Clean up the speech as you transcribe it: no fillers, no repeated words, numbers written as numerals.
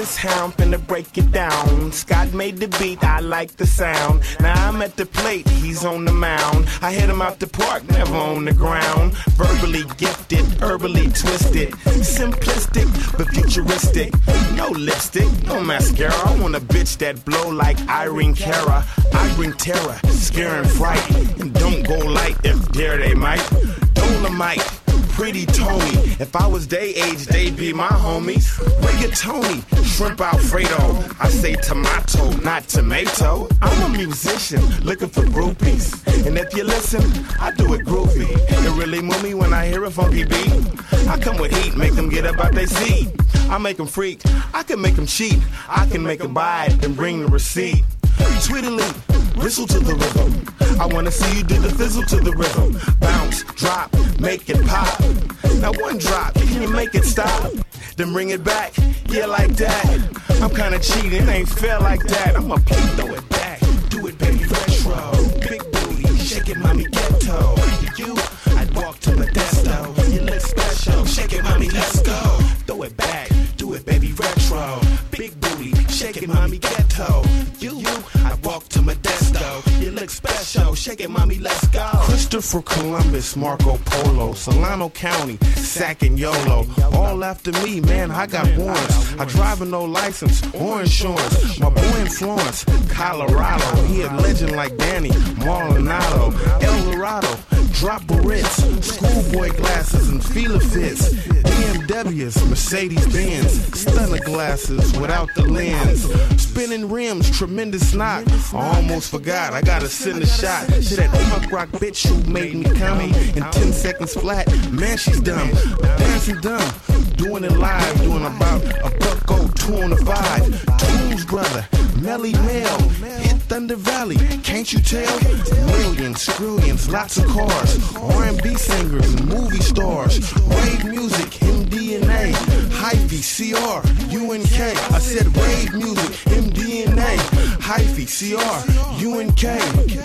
this how I'm finna break it down. Scott made the beat, I like the sound. Now I'm at the plate, he's on the mound. I hit him out the park, never on the ground. Verbally gifted, herbally twisted. Simplistic, but futuristic. No lipstick, no mascara. I want a bitch that blow like Irene Cara. I bring terror, scare and fright. And don't go light if dare they might. Dolomite, pretty Tony. If I was they age, they'd be my homies. Rigatoni, shrimp Alfredo. I say tomato, not tomato. I'm a musician, looking for groupies. And if you listen, I do it groovy. It really move me when I hear a funky beat. I come with heat, make them get up out they seat. I make them freak, I can make them cheat. I can make them buy it and bring the receipt. Tweedly, whistle to the rhythm. I wanna see you do the fizzle to the rhythm. Bounce, drop, make it pop. Now one drop, can you make it stop? Then bring it back, yeah like that. I'm kinda cheating, ain't fair like that. I'ma throw it back, do it baby retro. Big booty, shake it mommy ghetto. You, I'd walk to Modesto. You look special, shake it mommy let's go. Throw it back, do it baby retro. Big booty, shake it mommy ghetto. You, I walk to Modesto. You look special, shake it mommy let's go. Christopher Columbus, Marco Polo, Solano County, Sac and Yolo. All after me, man, I got warrants. I drive with no license or insurance. My boy in Florence, Colorado. He a legend like Danny Marlonado. El Dorado, drop Barrett's, schoolboy glasses and Fila fits. BMWs, Mercedes-Benz, stunner glasses without the lens. Spinning rims, tremendous knock. I almost forgot, I gotta send a shot to that punk rock bitch who made me come in 10 seconds flat. Man, she's dumb, dancing dumb, doing it live, doing about a buck old 2 on the 5. Tools brother, Melly Mel, hit Thunder Valley, can't you tell? Millions, trillions, lots of cars, R&B singers and movie stars, rave music, MDNA, hyphy, CR, UNK. I said rave music, MDNA, hyphy, CR, UNK.